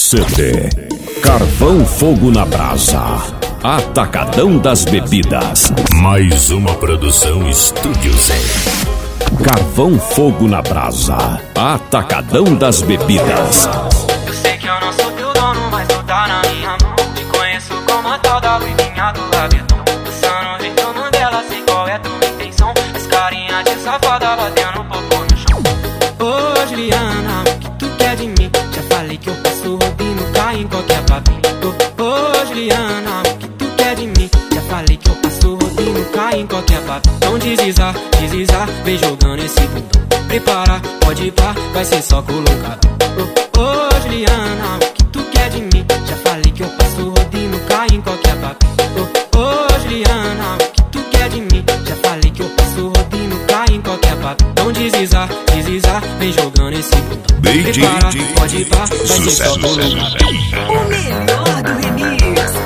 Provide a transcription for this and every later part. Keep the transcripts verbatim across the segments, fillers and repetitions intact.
C D Carvão Fogo na Brasa, Atacadão das Bebidas. Mais uma produção Estúdio Z. Carvão Fogo na Brasa, Atacadão das Bebidas. Eu sei que eu não sou teu dono, mas tu tá na minha mão. Te conheço como a tal da ruivinha do rabetão. Passando retorno dela, sei qual é tua intenção. As carinhas de safada batendo popô no chão. Ô Juliana, o que tu quer de mim? Já falei que eu passo rodinho, cai em qualquer papinho. Ô, ô Juliana, o que tu quer de mim? Já falei que eu passo rodinho, cai em qualquer papinho. Então deslizar, deslizar, vem jogando esse bundão. Prepara, pode ir pra, vai ser só colocado. Ô, ô Juliana, o que tu quer de mim? Já falei que eu passo rodinho, cai em qualquer papinho. Ô, ô Juliana, o que tu quer de mim? Já falei que eu passo rodinho, cai em qualquer papinho. Então deslizar, deslizar, vem jogando esse bundão. Prepara, pode ir pra, vai ser só colocado. O melhor do remix.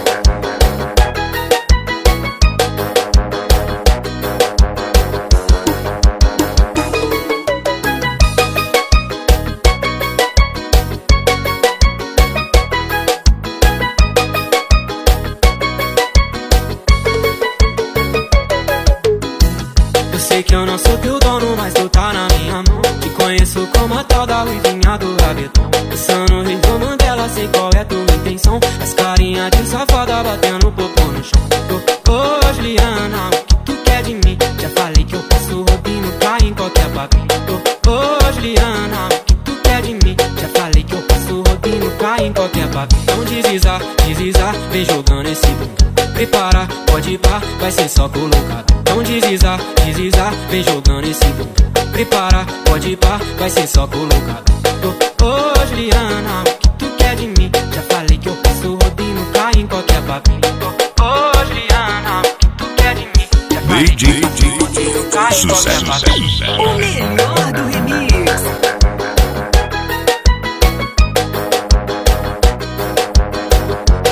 Eu sei que eu não sou teu dono, mas tu tá na minha mão. Te conheço como a tal da ruivinha do rabetão. Pensando no retorno dela, sei qual é tua intenção. As carinhas de safada batendo popô no chão. Ô, ô Juliana, o que tu quer de mim? Já falei que eu passo rodinho, cai em qualquer papinho. Ô, ô Juliana, o que tu quer de mim? Já falei que eu passo rodinho, cai em qualquer papinho. Então deslizar, deslizar, vem jogando esse bundão. Prepara, pode ir pra, vai ser só colocado. Então deslizar, deslizar, vem jogando esse bundão. Prepara, pode ir pra, vai ser só colocado. Ô, ô Juliana, o que tu quer de mim? Já falei que eu passo rodinho, cai em qualquer papinho. Ô, ô Juliana, o que tu quer de mim? Já falei que eu passo rodinho, cai em qualquer papinho. O melhor do remix.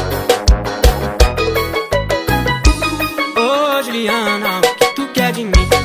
Ô Juliana, o que tu quer de mim?